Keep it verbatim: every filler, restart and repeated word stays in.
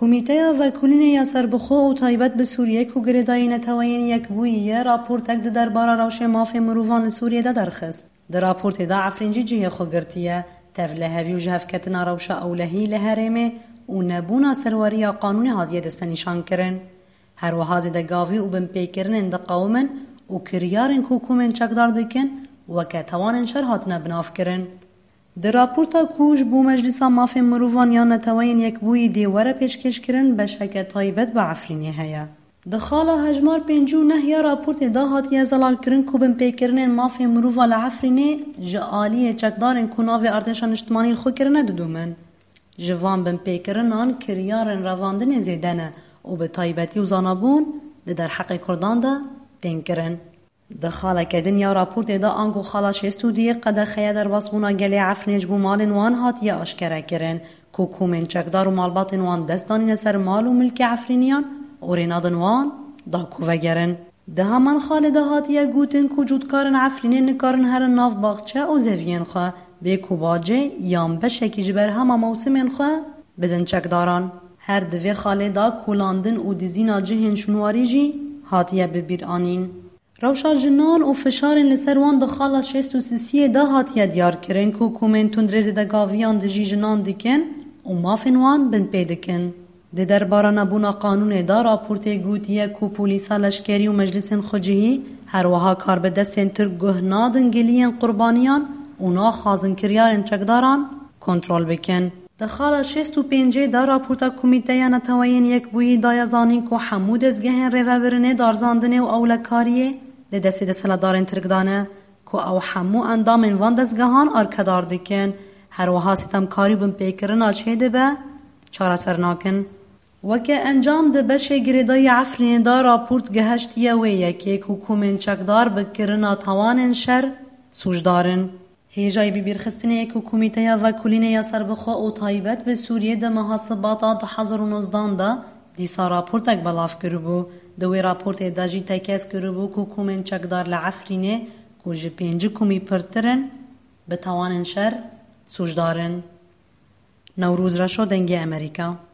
کمیته وکولین سربخو و تایبت به سوریه که گردای نتوین یک بویه راپورت اک درباره روش مافی مروفان سوریه ده درخست. در راپورت ده عفرینجی جیه خو گرتیه تفله هفی و جهف کتنا روش اولهی لهرمه و نبونا سروری قانون هادیه دست نشان کرن. هر وحاز ده گاوی و بن پیکرن ده قومن و کریارن حکومن چکدار دکن و که توانن شر هاتنا بناف کرن. در راپورتا کوش بو مجلسا مافی مروفان یا نتوین یک بوی دیواره پیشکش کرن بشک تایبت با عفرینی هیا. دخالا هجمار پنجو نه یا راپورت دا هاتیه زلال کرن کو بن پیکرن مافی مروفا لعفرینی جعالی چکدارن کناوی ارتشان اجتماعی خو کرنه ددومن. جوان بن پیکرن آن کریارن رواندن زیدنه و به تایبتی و زانابون در حق کردان دا دین کرن. دخاله کدن یا راپورت دا آنگو خالا شستو دیه قد خیه در باسبونا گلی عفرینج بو مالن وان هاتیه آشکره کرن که کومن چکدار و مالباتن وان دستانی نسر مال و ملک عفرینیان و رینادن وان دا کوه گرن. ده همان خاله ده هاتیه گوتن که جودکارن عفرینی نکارن هر ناف باغچه و زوین خواه به کوباجه یام بشکی جبر همه موسمین خواه بدن چکداران. هر دوی خاله دا کولاندن و دیزینا جهن شنواری جی هاتیه ببیر آنین. روشا جنان و فشارن لسر وان دخالا شست و سیسیه دا هاتیه دیار کرن که کومن تندرز دا گاویان دا جی جنان دکن و مافن وان بند پیدکن. ده درباره نبونا قانون دا راپورت گوتیه که پولیسا لشکری و مجلس خوجهی هر وها کار به دستن تر گهنادن گلین قربانیان اونا خازن کریارن چکداران کنترول بکن. دخالا شست و پنجه دا راپورتا کمیته یا نتوین یک بویی دایا زانین که حمود از گهن روه برنه دارزاندنه و اولکاریه ده دستی دسلا دارن ترکدانه که او حمو اندامن وان دستگهان ارکدار دکن هر وها ستم کاری بن پیکرن آچه ده به چاره سرناکن. وکه انجام ده بشه گردای عفرین دا راپورت گهشتیه و یکی که کومن چکدار بکرنا توانن شر سوجدارن. هیجای ببیر خستنه یک کمیته یا وکولین یا سربخو و تایبت به سوریه ده محاسباتا ده هزار و نوزدان ده دیسا راپورت اک بلاف کربو. دوی راپورت داجی تکیس کربو که کومن چکدار لعفرینه که جه پینج کمی پرترن به توانن شر سوجدارن. نوروز را شو دنگی امریکا.